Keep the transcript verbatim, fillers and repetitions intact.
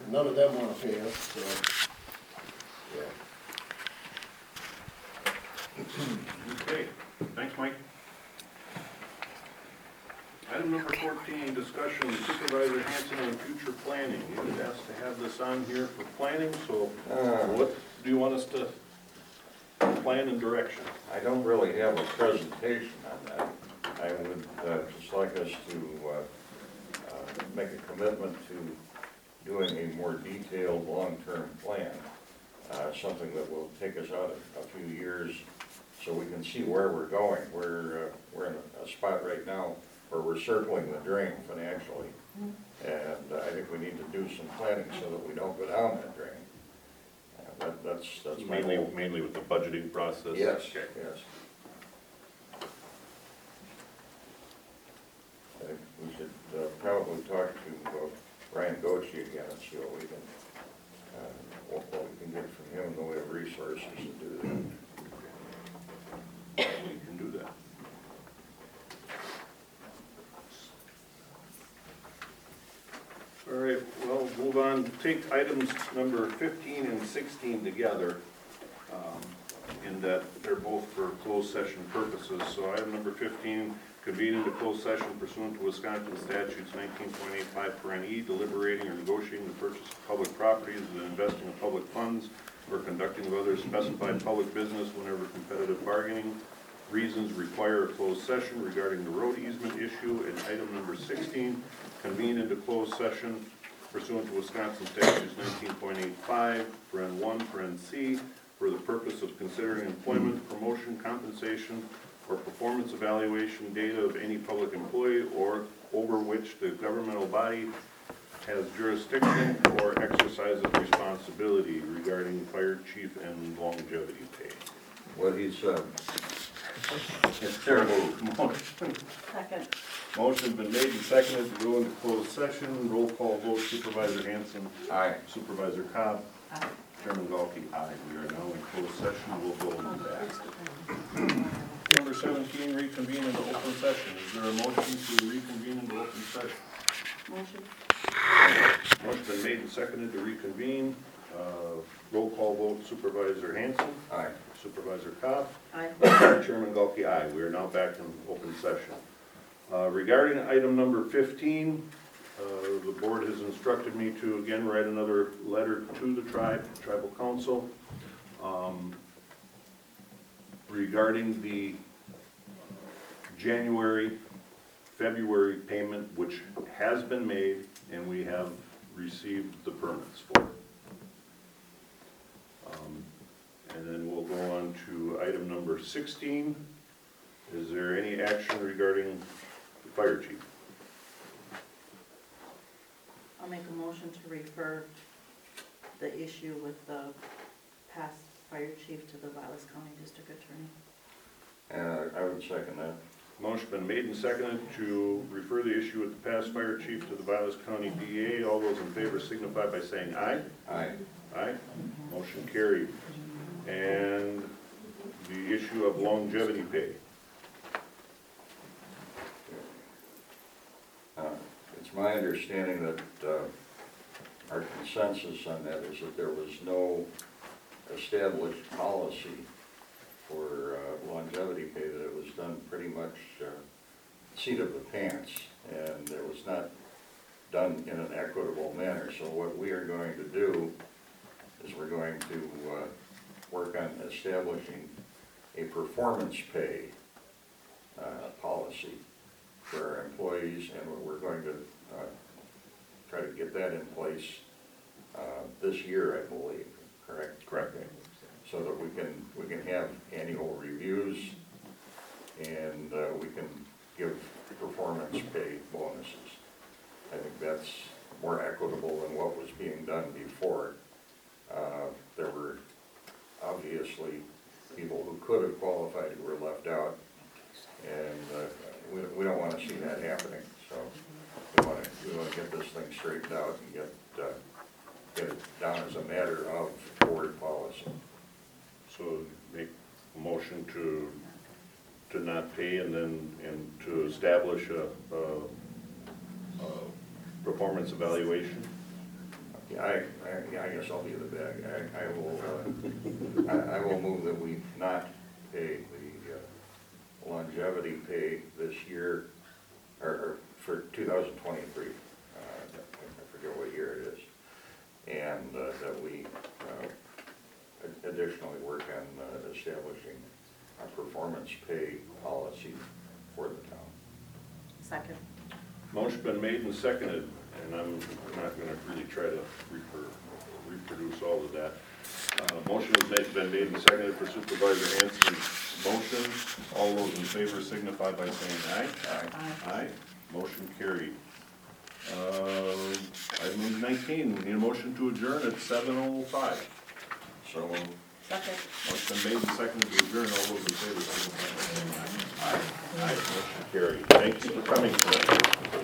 none of them wanna pay us, so, yeah. Okay, thanks, Mike. Item number fourteen, discussion with Supervisor Hanson on future planning. You had asked to have this on here for planning, so Uh, what do you want us to plan and direction? I don't really have a presentation on that. I would uh, just like us to uh, uh, make a commitment to doing a more detailed long-term plan, uh, something that will take us out a, a few years so we can see where we're going. We're, uh, we're in a, a spot right now where we're circling the drain financially. And uh, I think we need to do some planning so that we don't go down that drain. Uh, that, that's, that's my Mainly, goal. mainly with the budgeting process? Yes, Okay. yes. I think we should uh, probably talk to uh, Ryan Gochi again and see what we can, uh, what what we can get from him in the way of resources to do We can do that. All right, well, move on, take items number fifteen and sixteen together, um, in that they're both for closed session purposes. So item number fifteen, convene into closed session pursuant to Wisconsin statutes nineteen point eight five per E, deliberating or negotiating the purchase of public properties and investing of public funds or conducting of other specified public business whenever competitive bargaining reasons require a closed session regarding the road easement issue. And item number sixteen, convene into closed session pursuant to Wisconsin statutes nineteen point eight five, paren one, paren C, for the purpose of considering employment, promotion, compensation, or performance evaluation data of any public employee or over which the governmental body has jurisdiction or exercises responsibility regarding fire chief and longevity pay. it. What he said. It's their move. Motion. Second. Motion's been made and seconded to go into closed session. Roll call vote, Supervisor Hanson. Aye. Supervisor Cobb. Aye. Chairman Galkey, aye. We are now in closed session. We'll go into that. Number seventeen, reconvene into open session. Is there a motion to reconvene into open session? Motion. Motion's been made and seconded to reconvene. Uh, Roll call vote, Supervisor Hanson. Aye. Supervisor Cobb. Aye. Chairman Galkey, aye. We are now back in open session. Uh, Regarding item number fifteen, uh, the board has instructed me to again write another letter to the tribe, tribal council, um, regarding the January, February payment, which has been made and we have received the permits for. Um, And then we'll go on to item number sixteen. Is there any action regarding the fire chief? I'll make a motion to refer the issue with the past fire chief to the Vilas County District Attorney. And I would second that. Motion been made and seconded to refer the issue with the past fire chief to the Vilas County D A. All those in favor signify by saying aye. Aye. Aye. Motion carried. And the issue of longevity pay. Uh, It's my understanding that uh, our consensus on that is that there was no established policy for uh, longevity pay, that it was done pretty much uh, seat of the pants, and it was not done in an equitable manner. So what we are going to do is we're going to uh, work on establishing a performance pay uh, policy for our employees, and we're going to uh, try to get that in place uh, this year, I believe, correct? Correct. So that we can, we can have annual reviews, and uh, we can give performance pay bonuses. I think that's more equitable than what was being done before. Uh, There were obviously people who could have qualified who were left out, and uh, we, we don't want to see that happening. So we want to, we want to get this thing straightened out and get, uh, get it down as a matter of board policy. So make a motion to, to not pay and then, and to establish a, a, a performance evaluation. Yeah, Yeah, I, I, yeah, I guess I'll be the bad guy. I will, uh, I, I will move that we not pay the uh, longevity pay this year, or, or for two thousand twenty-three. Uh, I forget what year it is. And uh, that we uh, ad- additionally work on uh, establishing a performance pay policy for the town. Second. Motion been made and seconded, and I'm not gonna really try to repro- reproduce all of that. Uh, motion has made, been made and seconded for Supervisor Hanson's motion. All those in favor signify by saying aye. Aye. Aye. Motion carried. Uh, item number nineteen, we need a motion to adjourn at seven oh five. So moved. Second. Motion been made and seconded to adjourn. All those in favor signify by saying aye. Aye. Aye. Motion carried. Thank you for coming tonight.